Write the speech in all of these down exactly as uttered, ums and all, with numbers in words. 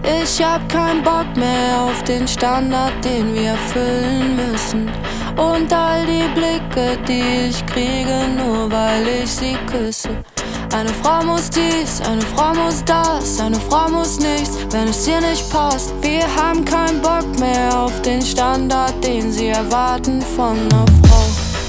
Ich hab keinen Bock mehr auf den Standard, den wir erfüllen müssen. Und all die Blicke, die ich kriege, nur weil ich sie küsse. Eine Frau muss dies, eine Frau muss das, eine Frau muss nichts, wenn es ihr nicht passt. Wir haben keinen Bock mehr auf den Standard, den sie erwarten von einer Frau.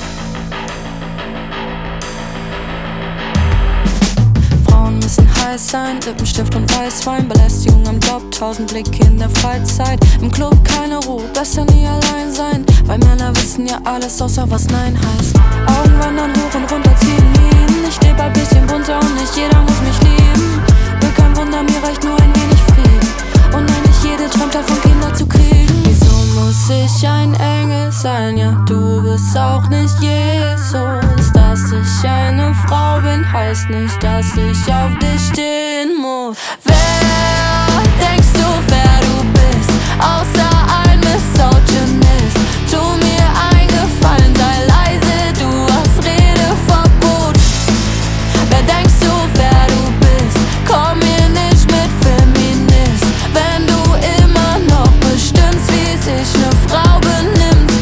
Frauen müssen heiß sein, Lippenstift und Weißwein, Belästigung am Job, tausend Blicke in der Freizeit. Im Club keine Ruhe, besser nie allein sein, weil Männer wissen ja alles, außer was Nein heißt. Augen wandern hoch und runter, ziehen Minen. Ich lebe ein bisschen bunter und nicht jeder muss mich lieben. Will kein Wunder, mir reicht nur ein wenig Frieden. Und nein, nicht jede träumt davon, Kinder zu kriegen. Wieso muss ich ein Engel sein? Ja, du bist auch nicht Jesus. Dass ich eine Frau bin, heißt nicht, dass ich auf dich stehen muss. Wer denkst du, wer du bist? Außer ein Misogynist. Tu mir einen Gefallen, sei leise, du hast Redeverbot. Wer denkst du, wer du bist? Komm mir nicht mit Feminist, wenn du immer noch bestimmst, wie sich eine Frau benimmt.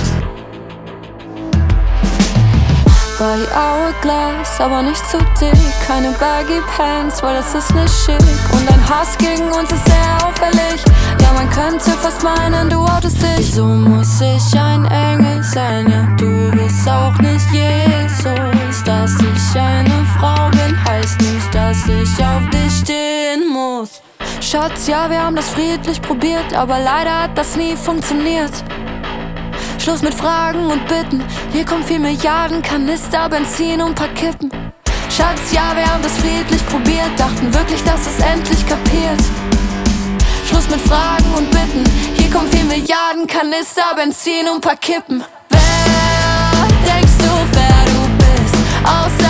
Body Hourglass, aber nicht zu dick. Keine Baggy Pants, weil das ist nicht schick. Und dein Hass gegen uns ist sehr auffällig. Ja, man könnte fast meinen, du outest dich. Wieso muss ich ein Engel sein? Ja, du bist auch nicht Jesus. Dass ich eine Frau bin, heißt nicht, dass ich auf dich stehen muss. Schatz, ja, wir haben das friedlich probiert, aber leider hat das nie funktioniert. Schluss mit Fragen und Bitten. Hier kommen vier Milliarden Kanister Benzin und paar Kippen. Schatz, ja, wir haben das friedlich probiert, dachten wirklich, dass es endlich kapiert. Schluss mit Fragen und Bitten. Hier kommen vier Milliarden Kanister Benzin und paar Kippen. Wer denkst du, wer du bist? Außer